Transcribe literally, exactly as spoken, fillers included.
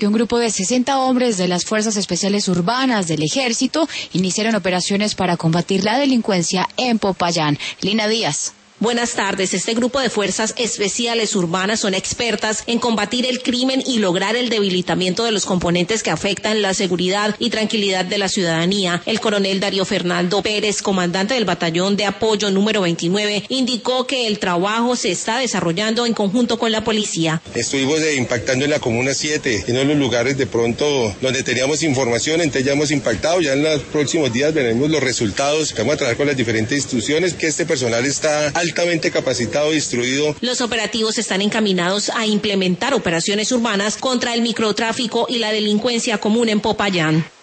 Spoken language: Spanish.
Un grupo de sesenta hombres de las Fuerzas Especiales Urbanas del Ejército iniciaron operaciones para combatir la delincuencia en Popayán. Lina Díaz. Buenas tardes. Este grupo de fuerzas especiales urbanas son expertas en combatir el crimen y lograr el debilitamiento de los componentes que afectan la seguridad y tranquilidad de la ciudadanía. El coronel Darío Fernando Pérez, comandante del batallón de apoyo número veintinueve, indicó que el trabajo se está desarrollando en conjunto con la policía. Estuvimos eh, impactando en la Comuna siete, en los lugares de pronto donde teníamos información, entonces ya hemos impactado, ya en los próximos días veremos los resultados. Vamos a trabajar con las diferentes instituciones, que este personal está al altamente capacitado e instruido. Los operativos están encaminados a implementar operaciones urbanas contra el microtráfico y la delincuencia común en Popayán.